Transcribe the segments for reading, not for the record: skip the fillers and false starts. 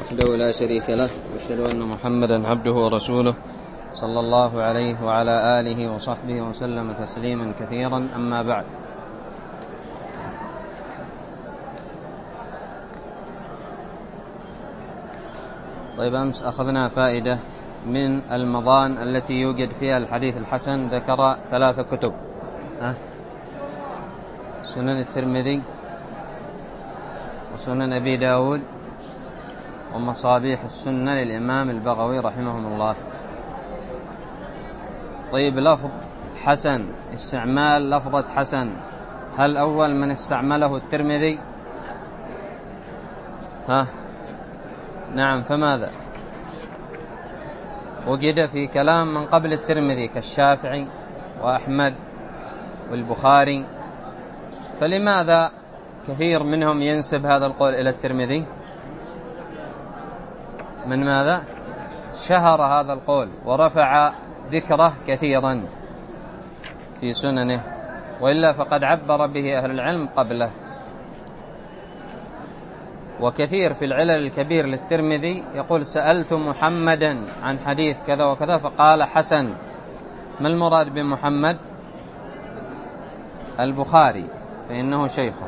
وحده لا شريك له، وأشهد أن محمدا عبده ورسوله صلى الله عليه وعلى آله وصحبه وسلم تسليما كثيرا. أما بعد، طيب، أمس أخذنا فائدة من المضان التي يوجد فيها الحديث الحسن. ذكر 3 كتب: سنن الترمذي، وسنن أبي داود، ومصابيح السنة للإمام البغوي رحمه الله. طيب، لفظ حسن، استعمال لفظة حسن، هل أول من استعمله الترمذي؟ نعم، فماذا؟ وجد في كلام من قبل الترمذي كالشافعي وأحمد والبخاري، فلماذا كثير منهم ينسب هذا القول إلى الترمذي؟ من ماذا؟ شهر هذا القول ورفع ذكره كثيرا في سننه، وإلا فقد عبر به أهل العلم قبله. وكثير في العلل الكبير للترمذي يقول: سألت محمدا عن حديث كذا وكذا فقال حسن. ما المراد بمحمد؟ البخاري، فإنه شيخه.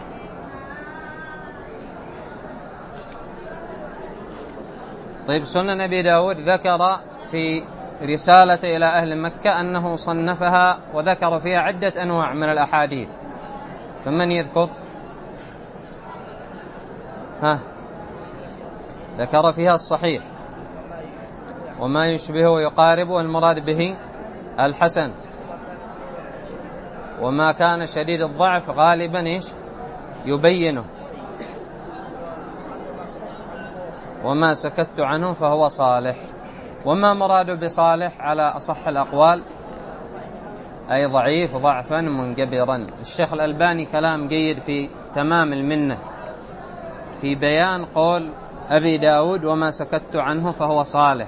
طيب، سنن أبي داود ذكر في رسالة إلى أهل مكة أنه صنفها وذكر فيها عدة أنواع من الأحاديث، فمن يذكر؟ ذكر فيها الصحيح وما يشبهه ويقارب، والمراد به الحسن، وما كان شديد الضعف غالبا يبينه، وما سكت عنه فهو صالح. وما مراد بصالح على أصح الأقوال؟ أي ضعيف ضعفا منجبرا. الشيخ الألباني كلام جيد في تمام المنة في بيان قول أبي داود: وما سكت عنه فهو صالح.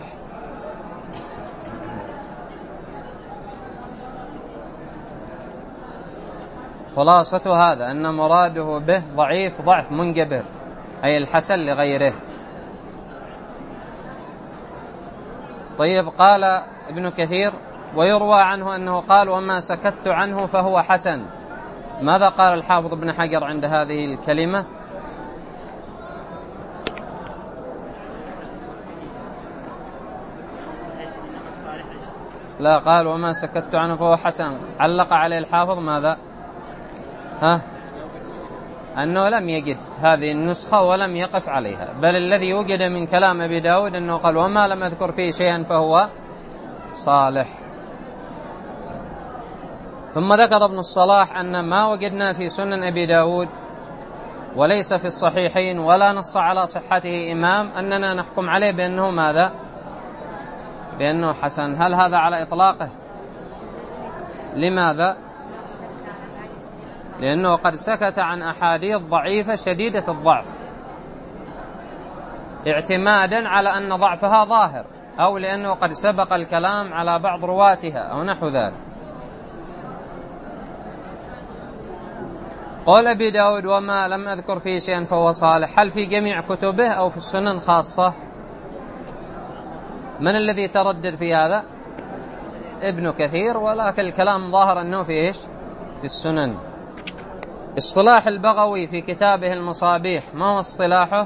خلاصة هذا أن مراده به ضعيف ضعف منجبر، أي الحسن لغيره. طيب، قال ابن كثير: ويروى عنه أنه قال: وما سكت عنه فهو حسن. ماذا قال الحافظ ابن حجر عند هذه الكلمة؟ لا، قال: وما سكت عنه فهو حسن. علق عليه الحافظ ماذا؟ أنه لم يجد هذه النسخة ولم يقف عليها، بل الذي يوجد من كلام أبي داود أنه قال: وما لم أذكر فيه شيئا فهو صالح. ثم ذكر ابن الصلاح أن ما وجدنا في سنن أبي داود وليس في الصحيحين ولا نص على صحته إمام أننا نحكم عليه بأنه ماذا؟ بأنه حسن. هل هذا على إطلاقه؟ لماذا؟ لأنه قد سكت عن أحاديث ضعيفة شديدة الضعف اعتمادا على أن ضعفها ظاهر، أو لأنه قد سبق الكلام على بعض رواتها أو نحو ذلك. قال أبي داود: وما لم أذكر فيه شيئا فهو صالح. هل في جميع كتبه أو في السنن خاصة؟ من الذي تردد في هذا؟ ابن كثير، ولكن الكلام ظاهر أنه في في السنن. اصطلاح البغوي في كتابه المصابيح، ما هو اصطلاحه؟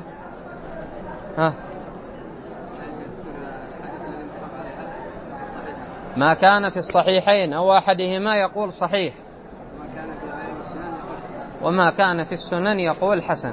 ما كان في الصحيحين أو أحدهما يقول صحيح، وما كان في السنن يقول حسن.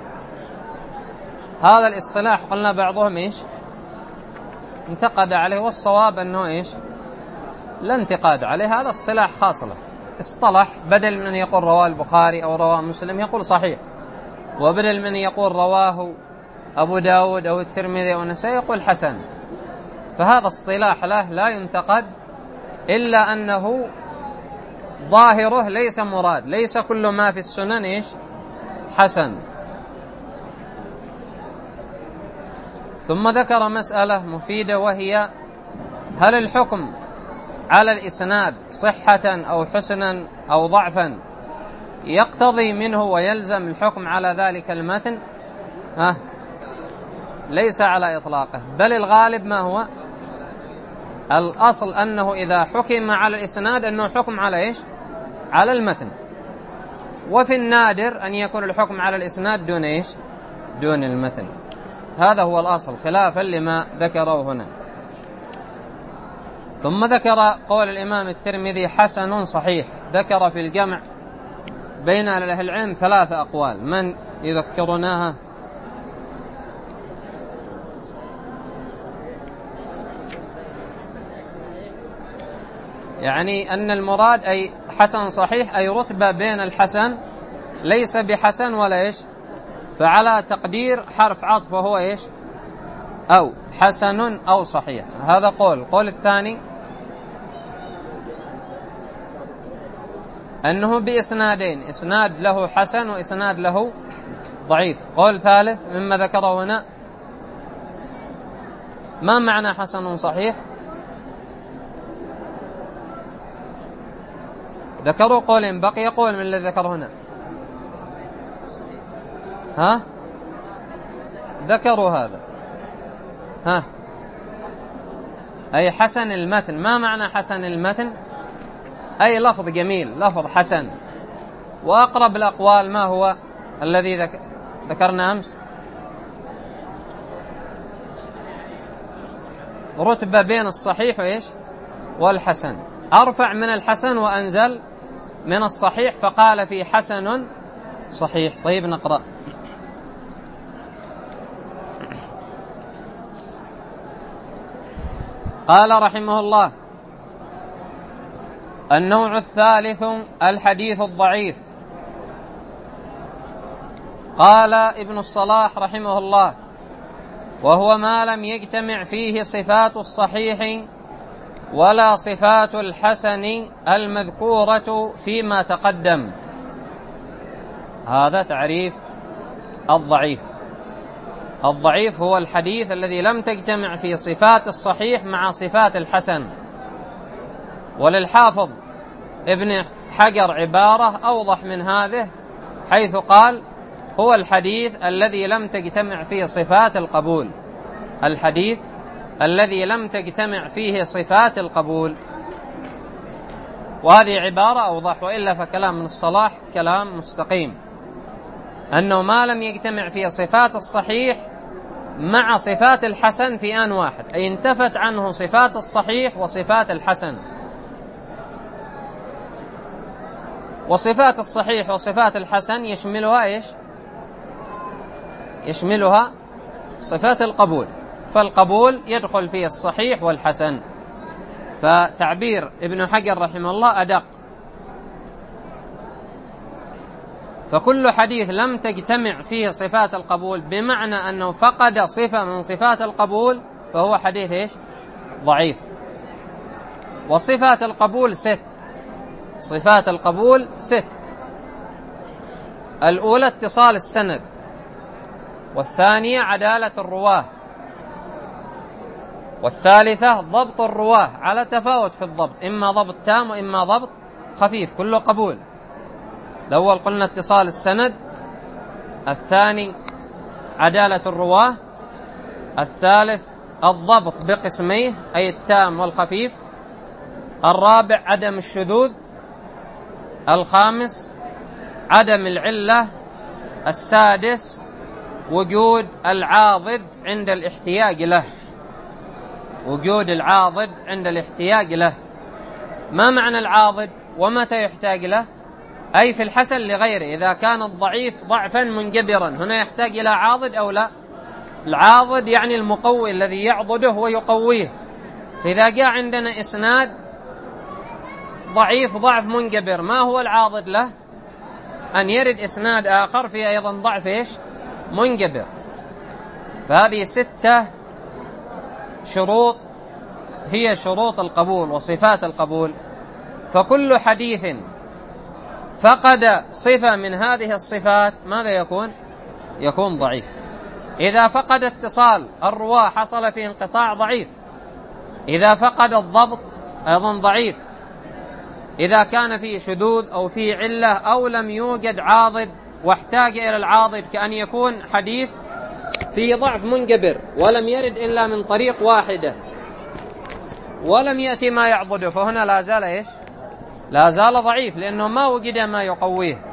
هذا الاصطلاح قلنا بعضهم انتقد عليه، والصواب أنه لا انتقاد عليه، هذا الصلاح خاص له. اصطلح، بدل من يقول رواه البخاري أو رواه مسلم يقول صحيح، وبدل من يقول رواه أبو داود أو الترمذي أو النسائي يقول حسن. فهذا الصلاح له لا ينتقد، إلا أنه ظاهره ليس مراد، ليس كل ما في السنن حسن. ثم ذكر مسألة مفيدة، وهي: هل الحكم على الإسناد صحة أو حسنا أو ضعفا يقتضي منه ويلزم الحكم على ذلك المتن؟ ليس على إطلاقه، بل الغالب ما هو؟ الأصل أنه إذا حكم على الإسناد أنه حكم على إيش؟ على المتن. وفي النادر أن يكون الحكم على الإسناد دون إيش؟ دون المتن. هذا هو الأصل خلافا لما ذكروا هنا. ثم ذكر قول الإمام الترمذي حسن صحيح، ذكر في الجمع بين أهل العلم 3 أقوال، من يذكرونها؟ يعني أن المراد أي حسن صحيح أي رتبة بين الحسن، ليس بحسن ولا إيش، فعلى تقدير حرف عطف وهو إيش؟ أو حسن أو صحيح. هذا قول الثاني أنه بإسنادين، إسناد له حسن وإسناد له ضعيف. قول ثالث مما ذكره هنا، ما معنى حسن صحيح؟ ذكروا قولين، بقي قول من الذي ذكر هنا. ذكروا هذا. أي حسن المتن. ما معنى حسن المتن؟ أي لفظ جميل، لفظ حسن. وأقرب الأقوال ما هو الذي ذكرنا أمس؟ رتبة بين الصحيح وإيش؟ والحسن، أرفع من الحسن وأنزل من الصحيح، فقال في حسن صحيح. طيب نقرأ. قال رحمه الله: النوع الثالث الحديث الضعيف. قال ابن الصلاح رحمه الله: وهو ما لم يجتمع فيه صفات الصحيح ولا صفات الحسن المذكورة فيما تقدم. هذا تعريف الضعيف. الضعيف هو الحديث الذي لم تجتمع فيه صفات الصحيح مع صفات الحسن. وللحافظ ابن حجر عبارة أوضح من هذه، حيث قال: هو الحديث الذي لم تجتمع فيه صفات القبول. الحديث الذي لم تجتمع فيه صفات القبول. وهذه عبارة أوضح، وإلا فكلام من الصلاح كلام مستقيم، أنه ما لم يجتمع فيه صفات الصحيح مع صفات الحسن في آن واحد، أي انتفت عنه صفات الصحيح وصفات الحسن. وصفات الصحيح وصفات الحسن يشملها إيش؟ يشملها صفات القبول، فالقبول يدخل فيه الصحيح والحسن. فتعبير ابن حجر رحمه الله أدق. فكل حديث لم تجتمع فيه صفات القبول بمعنى أنه فقد صفة من صفات القبول فهو حديث إيش؟ ضعيف. وصفات القبول 6. صفات القبول 6. الأولى اتصال السند، والثانية عدالة الرواه، والثالثة ضبط الرواه على تفاوت في الضبط، إما ضبط تام وإما ضبط خفيف، كله قبول. الأول قلنا اتصال السند، الثاني عدالة الرواه، الثالث الضبط بقسميه أي التام والخفيف، الرابع عدم الشذوذ، الخامس عدم العلة، السادس وجود العاضد عند الاحتياج له. وجود العاضد عند الاحتياج له. ما معنى العاضد ومتى يحتاج له؟ أي في الحسن لغيره، إذا كان الضعيف ضعفا منجبرا هنا يحتاج إلى عاضد أو لا؟ العاضد يعني المقوي الذي يعضده ويقويه. فإذا جاء عندنا إسناد ضعيف ضعف منجبر، ما هو العاضد له؟ أن يرد إسناد آخر فيه أيضا ضعف إيش؟ منجبر. فهذه 6 شروط هي شروط القبول وصفات القبول. فكل حديث فقد صفة من هذه الصفات ماذا يكون؟ يكون ضعيف. إذا فقد اتصال الرواة حصل فيه انقطاع، ضعيف. إذا فقد الضبط أيضا ضعيف. إذا كان فيه شذوذ أو فيه علة أو لم يوجد عاضد واحتاج إلى العاضد، كأن يكون حديث في ضعف منجبر ولم يرد إلا من طريق واحدة ولم يأتي ما يعضده، فهنا لا زال إيش؟ لا زال ضعيف، لأنه ما وجد ما يقويه.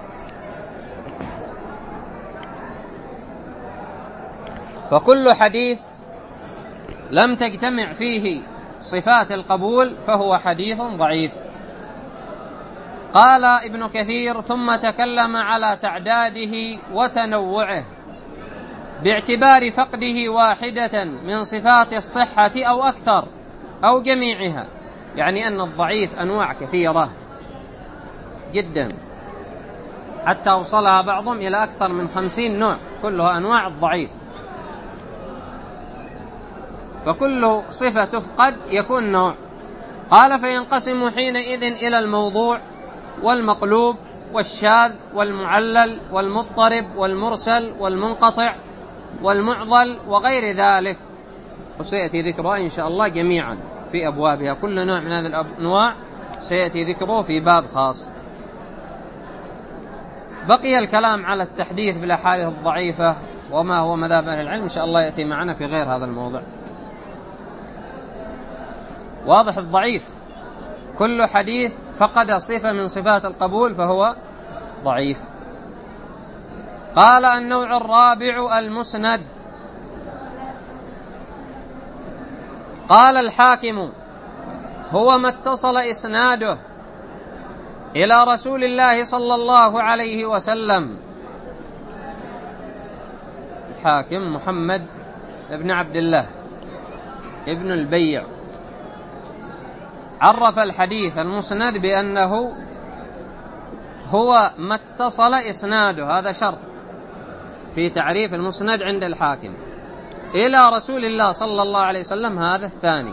فكل حديث لم تجتمع فيه صفات القبول فهو حديث ضعيف. قال ابن كثير: ثم تكلم على تعداده وتنوعه باعتبار فقده واحدة من صفات الصحة أو أكثر أو جميعها، يعني أن الضعيف أنواع كثيرة جدا، حتى وصلها بعضهم إلى أكثر من 50 نوع، كلها أنواع الضعيف. فكل صفة تفقد يكون نوع. قال: فينقسم حينئذ إلى الموضوع والمقلوب والشاذ والمعلل والمضطرب والمرسل والمنقطع والمعضل وغير ذلك، وسيأتي ذكرها إن شاء الله جميعا في أبوابها. كل نوع من هذه الأنواع سيأتي ذكره في باب خاص. بقي الكلام على التحديث بالأحاديث الضعيفة وما هو مذهب أهل العلم، إن شاء الله يأتي معنا في غير هذا الموضوع. واضح؟ الضعيف كل حديث فقد صفة من صفات القبول فهو ضعيف. قال: النوع الرابع المسند. قال الحاكم: هو ما اتصل إسناده إلى رسول الله صلى الله عليه وسلم. الحاكم محمد بن عبد الله ابن البيع عرف الحديث المسند بأنه هو ما اتصل إسناده، هذا شرط في تعريف المسند عند الحاكم، إلى رسول الله صلى الله عليه وسلم، هذا الثاني.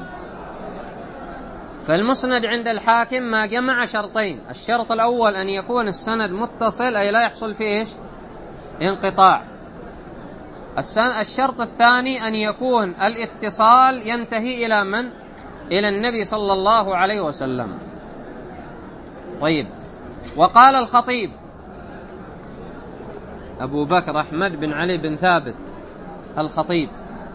فالمسند عند الحاكم ما جمع شرطين: الشرط الأول أن يكون السند متصل، أي لا يحصل فيه انقطاع. الشرط الثاني أن يكون الاتصال ينتهي إلى من؟ إلى النبي صلى الله عليه وسلم. طيب. وقال الخطيب أبو بكر أحمد بن علي بن ثابت الخطيب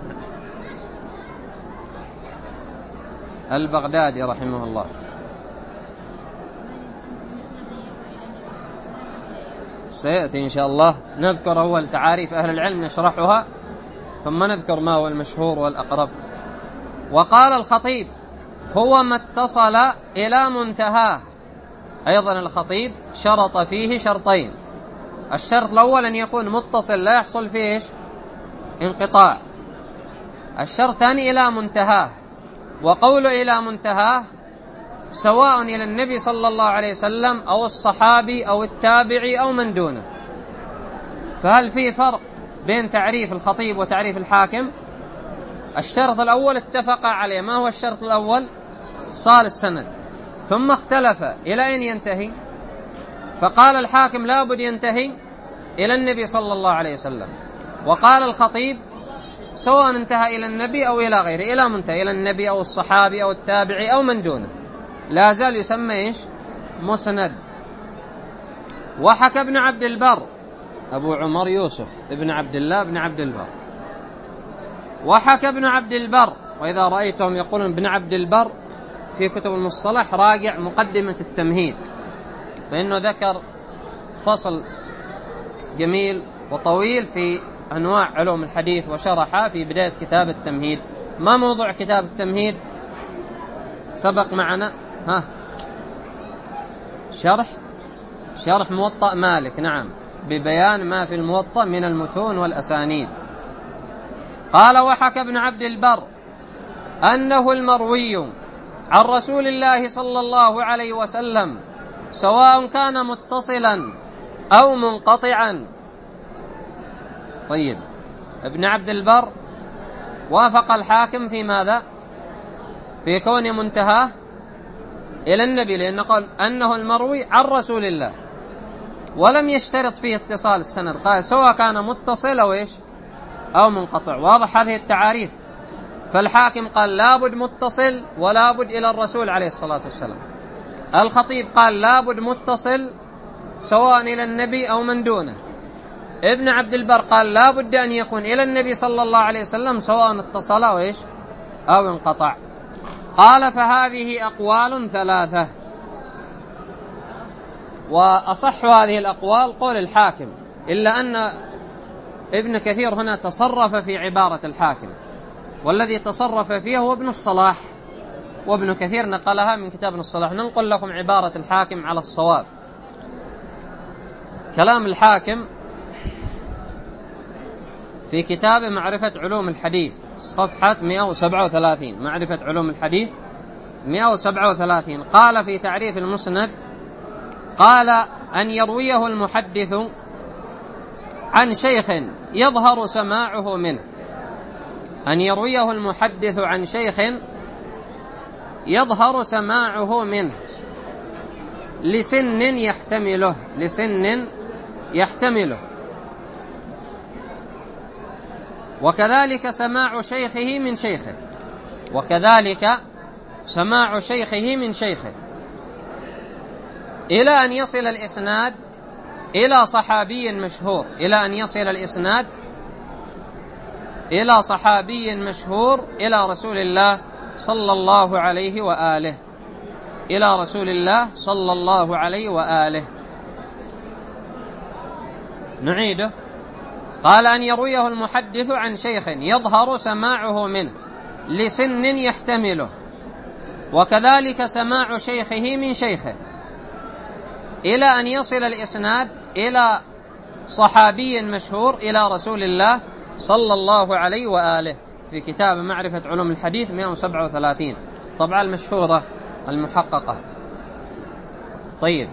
البغدادي رحمه الله: سيأتي إن شاء الله نذكر أول تعاريف أهل العلم نشرحها، ثم نذكر ما هو المشهور والأقرب. وقال الخطيب: هو ما اتصل إلى منتهاه. أيضا الخطيب شرط فيه شرطين: الشرط الأول أن يكون متصل لا يحصل فيه انقطاع، الشرط الثاني إلى منتهاه. وقول إلى منتهاه سواء إلى النبي صلى الله عليه وسلم أو الصحابي أو التابعي أو من دونه. فهل في فرق بين تعريف الخطيب وتعريف الحاكم؟ الشرط الأول اتفق عليه. ما هو الشرط الأول؟ اتصال السند. ثم اختلف إلى أين ينتهي، فقال الحاكم لا بد ينتهي إلى النبي صلى الله عليه وسلم، وقال الخطيب سواء انتهى إلى النبي أو إلى غيره، إلى منتهى إلى النبي أو الصحابي أو التابعي أو من دونه، لا زال يسمى مسند. وحكى ابن عبد البر، أبو عمر يوسف ابن عبد الله بن عبد البر، وحكى ابن عبد البر، وإذا رأيتهم يقولون ابن عبد البر في كتب المصطلح راجع مقدمة التمهيد، فإنه ذكر فصل جميل وطويل في أنواع علوم الحديث وشرحها في بداية كتاب التمهيد. ما موضوع كتاب التمهيد؟ سبق معنا شرح موطأ مالك، نعم، ببيان ما في الموطأ من المتون والأسانيد. قال: وحكى ابن عبد البر أنه المروي عن رسول الله صلى الله عليه وسلم سواء كان متصلا أو منقطعا. طيب، ابن عبد البر وافق الحاكم في ماذا؟ في كون منتهاه إلى النبي، لأنه قال أنه المروي عن رسول الله، ولم يشترط فيه اتصال السند، قال سواء كان متصل أو منقطع. واضح هذه التعاريف؟ فالحاكم قال لابد متصل ولابد إلى الرسول عليه الصلاة والسلام. الخطيب قال لابد متصل سواء إلى النبي أو من دونه. ابن عبد البر قال لا بد أن يكون إلى النبي صلى الله عليه وسلم سواء اتصل أو انقطع. قال فهذه أقوال ثلاثة، وأصح هذه الأقوال قول الحاكم، إلا أن ابن كثير هنا تصرف في عبارة الحاكم، والذي تصرف فيه هو ابن الصلاح، وابن كثير نقلها من كتاب ابن الصلاح. ننقل لكم عبارة الحاكم على الصواب. كلام الحاكم في كتاب معرفة علوم الحديث صفحة 137، معرفة علوم الحديث 137، قال في تعريف المسند: قال أن يرويه المحدث عن شيخ يظهر سماعه منه، أن يرويه المحدث عن شيخ يظهر سماعه منه لسن يحتمله، وكذلك سماع شيخه من شيخه، إلى أن يصل الإسناد إلى صحابي مشهور، إلى رسول الله صلى الله عليه وآله، نعيده. قال أن يرويه المحدث عن شيخ يظهر سماعه منه لسن يحتمله، وكذلك سماع شيخه من شيخه، إلى أن يصل الإسناد إلى صحابي مشهور إلى رسول الله صلى الله عليه وآله، في كتاب معرفة علوم الحديث 137 طبعا المشهورة المحققة. طيب،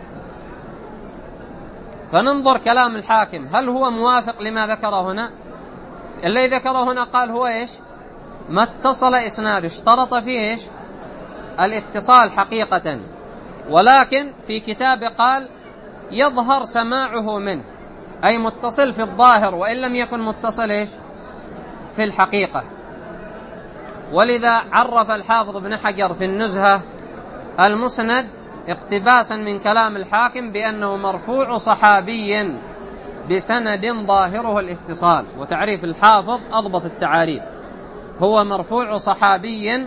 فننظر كلام الحاكم هل هو موافق لما ذكره هنا؟ الذي ذكره هنا قال هو ما اتصل إسناد، اشترط فيه الاتصال حقيقة، ولكن في كتاب قال يظهر سماعه منه، أي متصل في الظاهر وإن لم يكن متصل في الحقيقة. ولذا عرف الحافظ ابن حجر في النزهة المسند اقتباسا من كلام الحاكم بأنه مرفوع صحابي بسند ظاهره الاتصال. وتعريف الحافظ أضبط التعاريف، هو مرفوع صحابي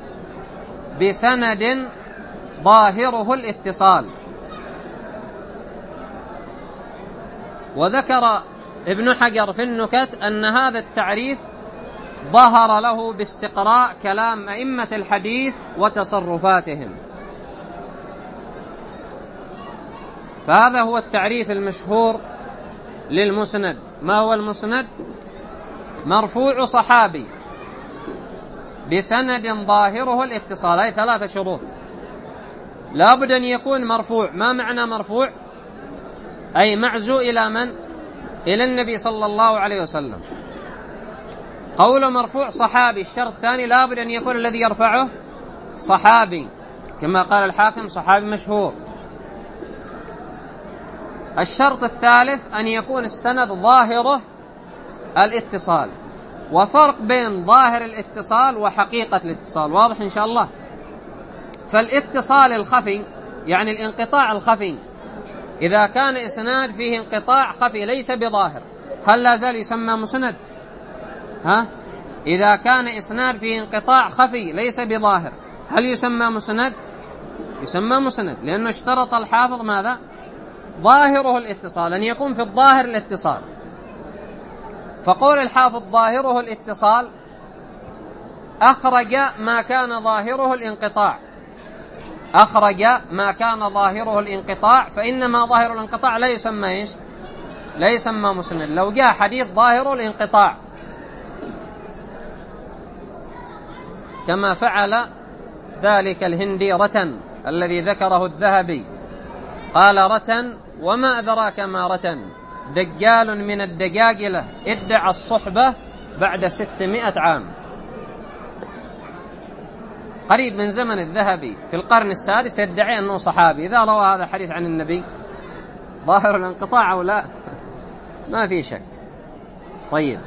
بسند ظاهره الاتصال. وذكر ابن حجر في النكت أن هذا التعريف ظهر له باستقراء كلام أئمة الحديث وتصرفاتهم. فهذا هو التعريف المشهور للمسند. ما هو المسند؟ مرفوع صحابي بسند ظاهره الاتصال، أي 3 شروط. لا بد أن يكون مرفوع. ما معنى مرفوع؟ أي معزو إلى من؟ إلى النبي صلى الله عليه وسلم. قول مرفوع صحابي. الشرط الثاني لا بد أن يكون الذي يرفعه صحابي، كما قال الحاكم صحابي مشهور. الشرط الثالث أن يكون السند ظاهره الاتصال، وفرق بين ظاهر الاتصال وحقيقة الاتصال واضح إن شاء الله. فالاتصال الخفي يعني الانقطاع الخفي، إذا كان إسناد فيه انقطاع خفي ليس بظاهر، هل لا زال يسمى مسند؟ إذا كان إسناد فيه انقطاع خفي ليس بظاهر، هل يسمى مسند؟ يسمى مسند، لأنه اشترط الحافظ ماذا؟ ظاهره الاتصال، أن يكون في الظاهر الاتصال. فقول الحافظ ظاهره الاتصال أخرج ما كان ظاهره الانقطاع، فإنما ظاهر الانقطاع لا يسمى لا يسمى مسند. لو جاء حديث ظاهره الانقطاع كما فعل ذلك الهندي رتن الذي ذكره الذهبي، قال رتن وما أدراك ما رتن، دجال من الدجاجلة ادعى الصحبة بعد 600 عام. قريب من زمن الذهبي في القرن السادس يدعي أنه صحابي. إذا روى هذا الحديث عن النبي ظاهر الانقطاع أو لا؟ ما في شك. طيب،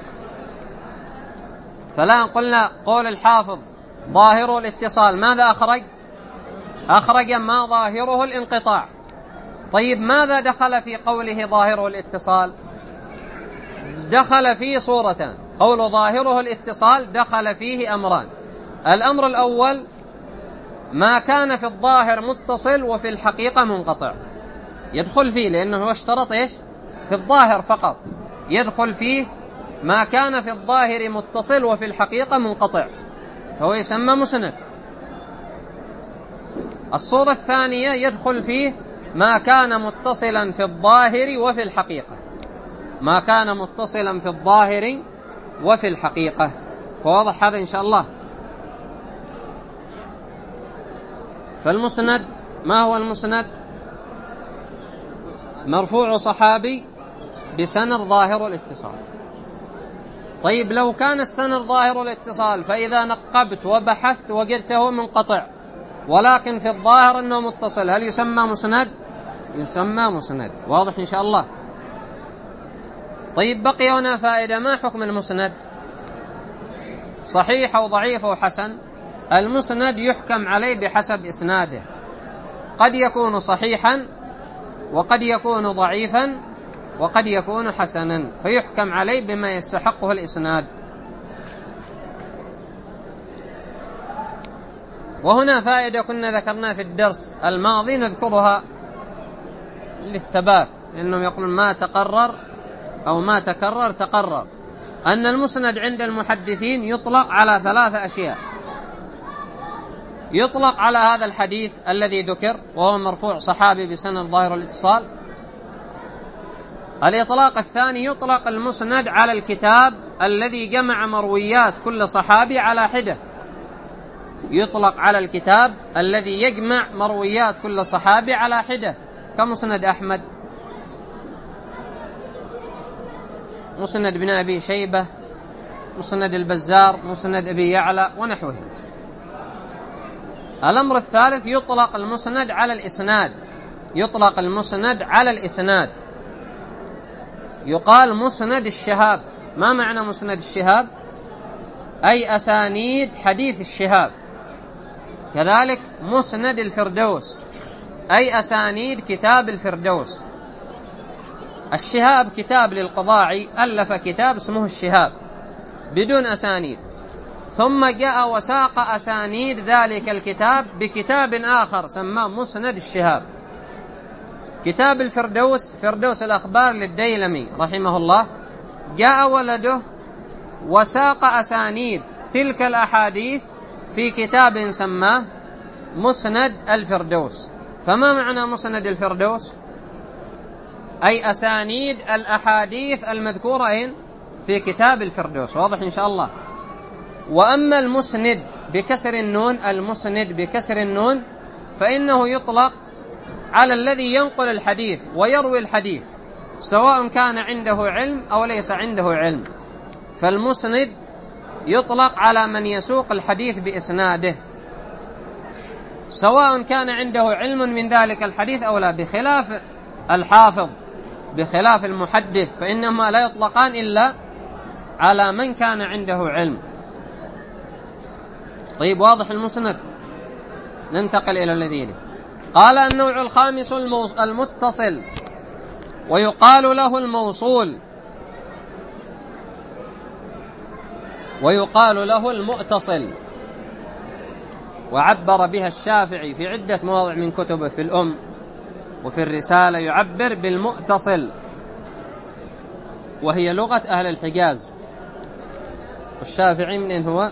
فلا قلنا قول الحافظ ظاهره الاتصال، ماذا أخرج ما ظاهره الانقطاع. طيب، ماذا دخل في قوله ظاهره الاتصال؟ دخل فيه صورتان. قول ظاهره الاتصال دخل فيه أمران. الأمر الأول ما كان في الظاهر متصل وفي الحقيقة منقطع، يدخل فيه لأنه اشترط إيش؟ في الظاهر فقط. يدخل فيه ما كان في الظاهر متصل وفي الحقيقة منقطع، فهو يسمى مسند. الصورة الثانية يدخل فيه ما كان متصلا في الظاهر وفي الحقيقة، ما كان متصلا في الظاهر وفي الحقيقة. فواضح هذا إن شاء الله. فالمسند ما هو المسند؟ مرفوع صحابي بسند ظاهر الاتصال. طيب لو كان السند ظاهر الاتصال فإذا نقبت وبحثت وجدته منقطع ولكن في الظاهر أنه متصل، هل يسمى مسند؟ يسمى مسند. واضح إن شاء الله. طيب بقي هنا فائدة. ما حكم المسند؟ صحيح أو ضعيف أو حسن؟ المسند يحكم عليه بحسب إسناده، قد يكون صحيحا وقد يكون ضعيفا وقد يكون حسنا، فيحكم عليه بما يستحقه الإسناد. وهنا فائدة كنا ذكرناها في الدرس الماضي نذكرها للثبات، لأنهم يقولون ما تقرر أو ما تكرر تقرر. أن المسند عند المحدثين يطلق على 3 أشياء. يطلق على هذا الحديث الذي ذكر وهو مرفوع صحابي بسند ظاهر الاتصال. الإطلاق الثاني يطلق المسند على الكتاب الذي جمع مرويات كل صحابي على حدة. يطلق على الكتاب الذي يجمع مرويات كل صحابي على حدة، كمسند أحمد، مسند ابن أبي شيبة، مسند البزار، مسند أبي يعلى ونحوه. الأمر الثالث يطلق المسند على الإسناد. يطلق المسند على الإسناد، يقال مسند الشهاب. ما معنى مسند الشهاب؟ أي أسانيد حديث الشهاب. كذلك مسند الفردوس أي أسانيد كتاب الفردوس. الشهاب كتاب للقضاعي، ألف كتاب اسمه الشهاب بدون أسانيد، ثم جاء وساق أسانيد ذلك الكتاب بكتاب آخر سماه مسند الشهاب. كتاب الفردوس، فردوس الأخبار للديلمي رحمه الله، جاء ولده وساق أسانيد تلك الأحاديث في كتاب سماه مسند الفردوس. فما معنى مسند الفردوس؟ أي أسانيد الأحاديث المذكورة في كتاب الفردوس. واضح إن شاء الله. وأما المسند بكسر النون، المسند بكسر النون، فإنه يطلق على الذي ينقل الحديث ويروي الحديث سواء كان عنده علم أو ليس عنده علم. فالمسند يطلق على من يسوق الحديث بإسناده سواء كان عنده علم من ذلك الحديث أو لا، بخلاف الحافظ، بخلاف المحدث، فإنهما لا يطلقان إلا على من كان عنده علم. طيب واضح المسند. ننتقل إلى الذي قال النوع الخامس المتصل، ويقال له الموصول، ويقال له المؤتصل. وعبر بها الشافعي في عدة مواضع من كتبه، في الأم وفي الرسالة يعبر بالمؤتصل، وهي لغة أهل الحجاز. والشافعي من هو؟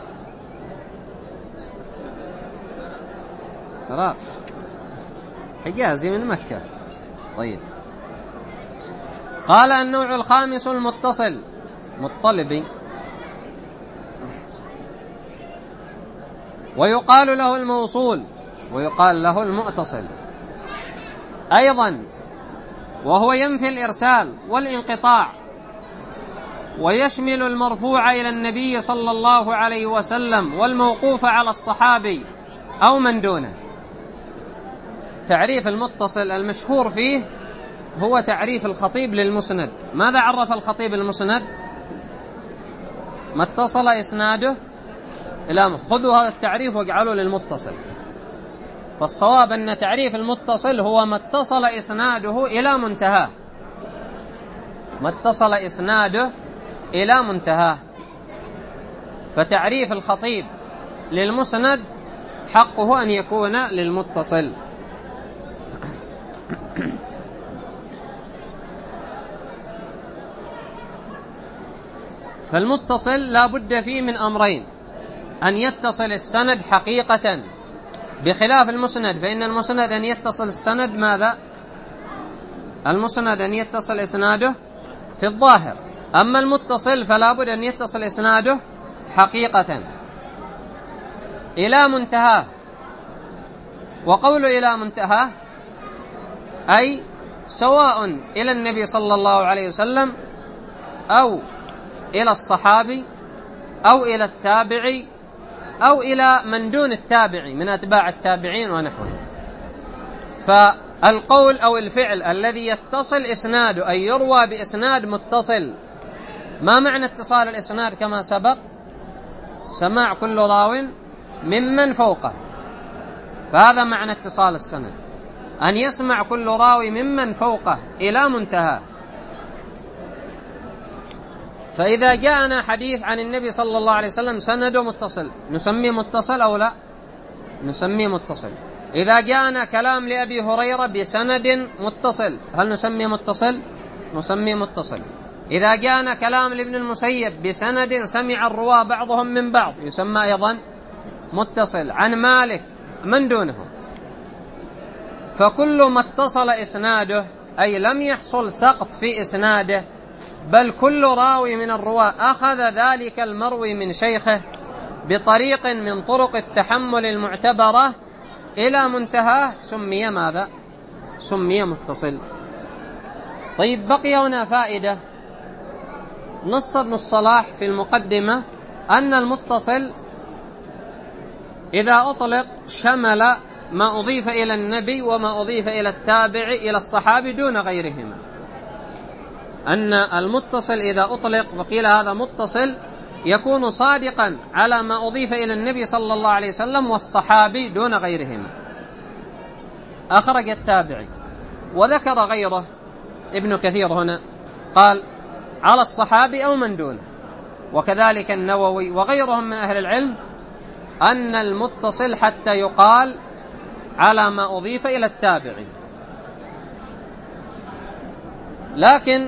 عراق، حجازي من مكة. طيب قال النوع الخامس المتصل، مطلبي. ويقال له الموصول، ويقال له المؤتصل أيضا، وهو ينفي الإرسال والانقطاع، ويشمل المرفوع إلى النبي صلى الله عليه وسلم والموقوف على الصحابي أو من دونه. تعريف المتصل المشهور فيه هو تعريف الخطيب للمسند. ماذا عرف الخطيب المسند؟ ما اتصل إسناده إلى، خذوا هذا التعريف واجعلوا للمتصل. فالصواب أن تعريف المتصل هو ما اتصل إسناده إلى منتهى، ما اتصل إسناده إلى منتهاه. فتعريف الخطيب للمسند حقه أن يكون للمتصل. فالمتصل لا بد فيه من أمرين: أن يتصل السند حقيقة، بخلاف المسند، فإن المسند أن يتصل السند ماذا؟ المسند أن يتصل إسناده في الظاهر، أما المتصل فلا بد أن يتصل إسناده حقيقة إلى منتهاه. وقول إلى منتهاه أي سواء إلى النبي صلى الله عليه وسلم أو إلى الصحابي أو إلى التابعي أو إلى من دون التابعي من أتباع التابعين ونحوهم. فالقول أو الفعل الذي يتصل إسناده أي يروى بإسناد متصل. ما معنى اتصال الإسناد؟ كما سبق: سماع كل راو ممن فوقه، فهذا معنى اتصال السند، أن يسمع كل راوي ممن فوقه إلى منتهى. فإذا جاءنا حديث عن النبي صلى الله عليه وسلم سنده متصل نسميه متصل أو لا؟ نسميه متصل. إذا جاءنا كلام لأبي هريرة بسند متصل هل نسميه متصل؟ نسميه متصل. إذا جاءنا كلام لابن المسيب بسند سمع الرواة بعضهم من بعض يسمى أيضا متصل. عن مالك من دونهم. فكل ما اتصل إسناده أي لم يحصل سقط في إسناده، بل كل راوي من الرواة أخذ ذلك المروي من شيخه بطريق من طرق التحمل المعتبرة إلى منتهاه، سمي ماذا؟ سمي متصل. طيب، بقي هنا فائدة. نص ابن الصلاح في المقدمة أن المتصل إذا أطلق شمل ما أضيف إلى النبي وما أضيف إلى التابع إلى الصحابي دون غيرهما. أن المتصل إذا أطلق وقيل هذا متصل يكون صادقا على ما أضيف إلى النبي صلى الله عليه وسلم والصحابي دون غيرهما. أخرج التابعي وذكر غيره ابن كثير هنا قال على الصحابي أو من دونه، وكذلك النووي وغيرهم من أهل العلم أن المتصل حتى يقال على ما أضيف إلى التابعي. لكن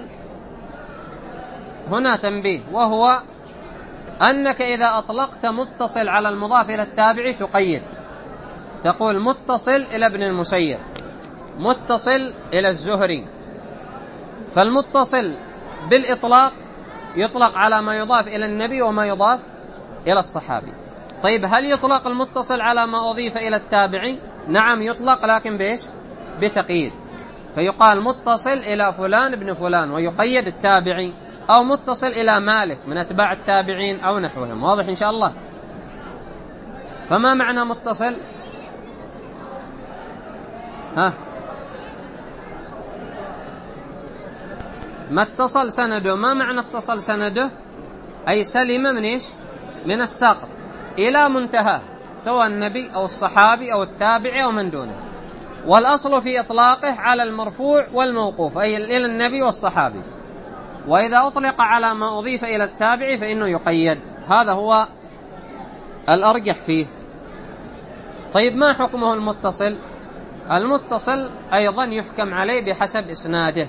هنا تنبيه، وهو أنك إذا أطلقت متصل على المضاف إلى التابعي تقيد، تقول متصل إلى ابن المسيب، متصل إلى الزهري. فالمتصل بالإطلاق يطلق على ما يضاف إلى النبي وما يضاف إلى الصحابي. طيب، هل يطلق المتصل على ما أضيف إلى التابعي؟ نعم يطلق، لكن بإيش؟ بتقييد. فيقال متصل إلى فلان ابن فلان ويقيد التابعي، أو متصل إلى مالك من أتباع التابعين أو نحوهم. واضح إن شاء الله؟ فما معنى متصل؟ ما اتصل سنده. ما معنى اتصل سنده؟ أي سلم من إيش؟ من الساقط إلى منتهى، سواء النبي أو الصحابي أو التابعي أو من دونه. والأصل في إطلاقه على المرفوع والموقوف، أي إلى النبي والصحابي. وإذا أطلق على ما أضيف إلى التابعي فإنه يقيد. هذا هو الأرجح فيه. طيب، ما حكمه المتصل؟ المتصل أيضا يحكم عليه بحسب إسناده،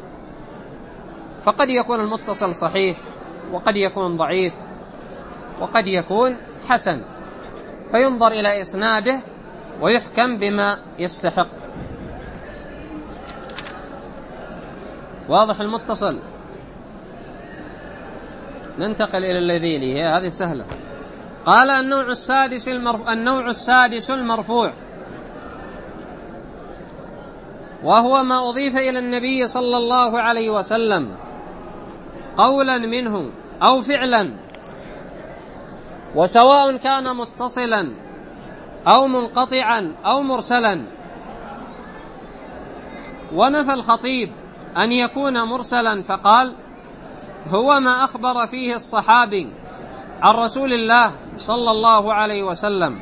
فقد يكون المتصل صحيح وقد يكون ضعيف وقد يكون حسن، فينظر إلى إسناده ويحكم بما يستحق. واضح المتصل؟ ننتقل إلى الذي يليه، هذه سهلة. قال النوع السادس المرفوع، وهو ما أضيف إلى النبي صلى الله عليه وسلم قولا منه أو فعلا، وسواء كان متصلا أو منقطعا أو مرسلا. ونفى الخطيب أن يكون مرسلا فقال هو ما أخبر فيه الصحابي عن رسول الله صلى الله عليه وسلم.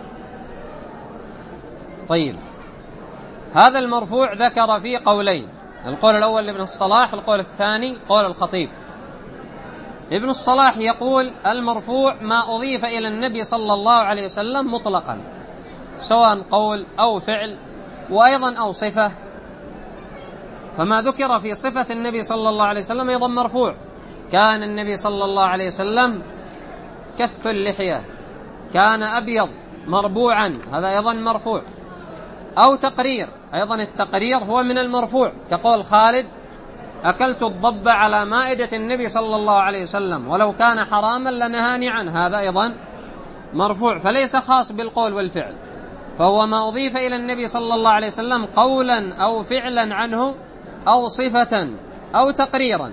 طيب، هذا المرفوع ذكر فيه قولين. القول الأول لابن الصلاح، القول الثاني قول الخطيب. ابن الصلاح يقول المرفوع ما أضيف إلى النبي صلى الله عليه وسلم مطلقا، سواء قول أو فعل، وأيضا أو صفة، فما ذكر في صفة النبي صلى الله عليه وسلم أيضا مرفوع. كان النبي صلى الله عليه وسلم كث اللحية، كان أبيض مربوعا، هذا أيضا مرفوع. أو تقرير، أيضا التقرير هو من المرفوع، كقول خالد أكلت الضب على مائدة النبي صلى الله عليه وسلم ولو كان حراما لنهاني عنه، هذا أيضا مرفوع، فليس خاص بالقول والفعل، فهو ما أضيف إلى النبي صلى الله عليه وسلم قولا أو فعلا عنه أو صفة أو تقريرا.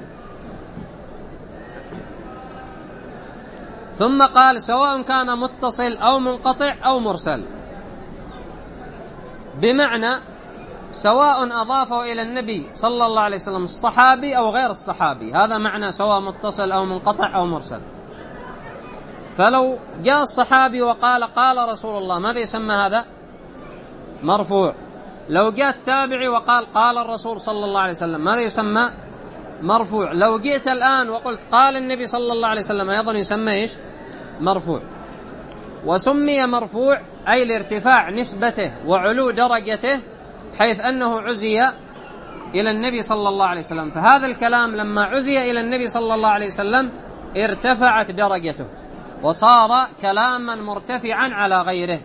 ثم قال سواء كان متصل أو منقطع أو مرسل، بمعنى سواء أضافه إلى النبي صلى الله عليه وسلم الصحابي أو غير الصحابي، هذا معنى سواء متصل أو منقطع أو مرسل. فلو جاء الصحابي وقال قال رسول الله، ماذا يسمى هذا؟ مرفوع. لو جاء التابعي وقال قال الرسول صلى الله عليه وسلم، ماذا يسمى؟ مرفوع. لو جئت الآن وقلت قال النبي صلى الله عليه وسلم، أيضا يسمى إيش؟ مرفوع. وسمي مرفوع أي لارتفاع نسبته وعلو درجته، حيث أنه عزي إلى النبي صلى الله عليه وسلم، فهذا الكلام لما عزي إلى النبي صلى الله عليه وسلم ارتفعت درجته وصار كلاما مرتفعا على غيره.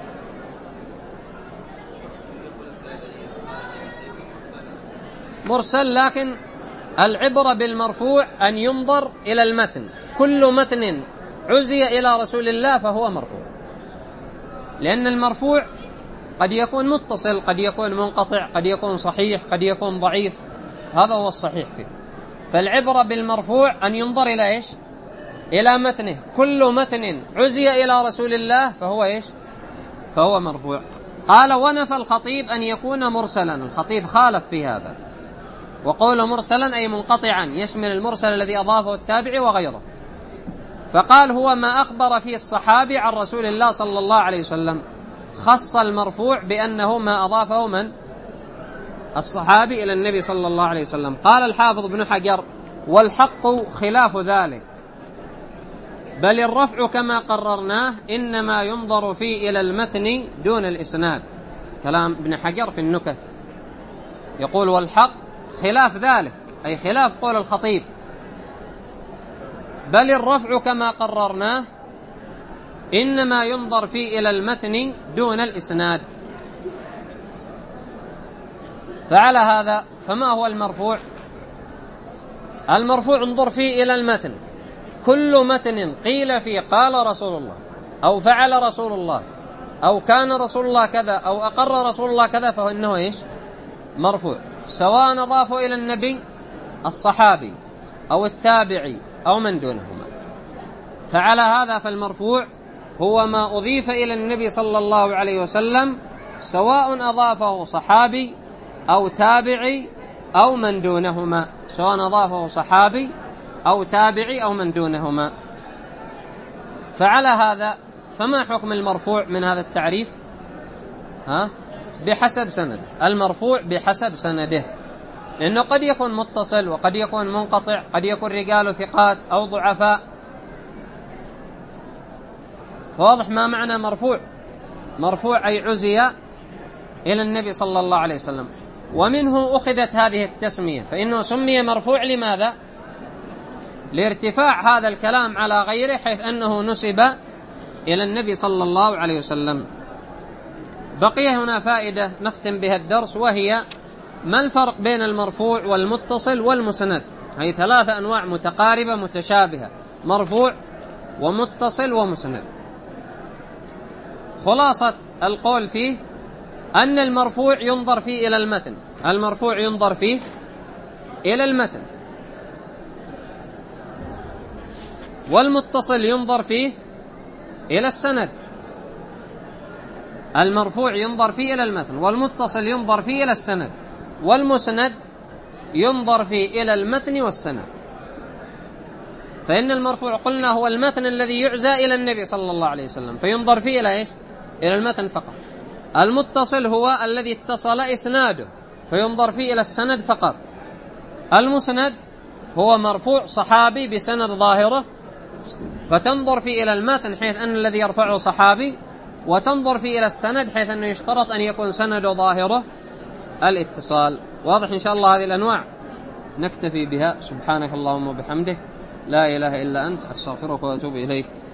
مرسل، لكن العبرة بالمرفوع أن ينظر إلى المتن، كل متن عزي إلى رسول الله فهو مرفوع، لأن المرفوع قد يكون متصل، قد يكون منقطع، قد يكون صحيح، قد يكون ضعيف، هذا هو الصحيح فيه. فالعبرة بالمرفوع أن ينظر إلى إيش؟ إلى متنه، كل متن عزي إلى رسول الله فهو إيش؟ فهو مرفوع. قال ونفى الخطيب أن يكون مرسلا، الخطيب خالف في هذا، وقوله مرسلا أي منقطعا، يشمل المرسل الذي أضافه التابعي وغيره، فقال هو ما أخبر فيه الصحابي عن رسول الله صلى الله عليه وسلم، خص المرفوع بأنه ما أضافه من؟ الصحابي إلى النبي صلى الله عليه وسلم. قال الحافظ ابن حجر والحق خلاف ذلك، بل الرفع كما قررناه إنما ينظر فيه إلى المتن دون الإسناد. كلام ابن حجر في النكت، يقول والحق خلاف ذلك أي خلاف قول الخطيب، بل الرفع كما قررناه إنما ينظر فيه إلى المتن دون الإسناد. فعلى هذا فما هو المرفوع؟ المرفوع انظر فيه إلى المتن، كل متن قيل فيه قال رسول الله أو فعل رسول الله أو كان رسول الله كذا أو أقر رسول الله كذا فهو إنه إيش؟ مرفوع، سواء أضافه إلى النبي الصحابي أو التابعي أو من دونهما. فعلى هذا فالمرفوع هو ما أضيف إلى النبي صلى الله عليه وسلم، سواء أضافه صحابي أو تابعي أو من دونهما، سواء أضافه صحابي أو تابعي أو من دونهما. فعلى هذا فما حكم المرفوع من هذا التعريف؟ بحسب سنده، المرفوع بحسب سنده، لأنه قد يكون متصل وقد يكون منقطع، قد يكون رجال ثقات أو ضعفاء. فواضح ما معنى مرفوع؟ مرفوع أي عزي إلى النبي صلى الله عليه وسلم، ومنه أخذت هذه التسمية، فإنه سمي مرفوع لماذا؟ لارتفاع هذا الكلام على غيره، حيث أنه نسب إلى النبي صلى الله عليه وسلم. بقي هنا فائدة نختم بها الدرس، وهي ما الفرق بين المرفوع والمتصل والمسند؟ هي ثلاثة أنواع متقاربة متشابهة، مرفوع ومتصل ومسند. خلاصة القول فيه أن المرفوع ينظر فيه إلى المتن، المرفوع ينظر فيه إلى المتن، والمتصل ينظر فيه إلى السند. المرفوع ينظر فيه إلى المتن، والمتصل ينظر فيه إلى السند، والمسند ينظر فيه إلى المتن والسند. فإن المرفوع قلنا هو المتن الذي يعزى إلى النبي صلى الله عليه وسلم، فينظر فيه إلى إيش؟ إلى المتن فقط. المتصل هو الذي اتصل إسناده، فينظر فيه إلى السند فقط. المسند هو مرفوع صحابي بسند ظاهرة، فتنظر فيه إلى المتن حيث أن الذي يرفعه صحابي، وتنظر فيه إلى السند حيث أنه يشترط أن يكون سند ظاهرة الاتصال. واضح إن شاء الله هذه الأنواع؟ نكتفي بها. سبحانك اللهم وبحمدك، لا إله إلا أنت، أستغفرك وأتوب إليك.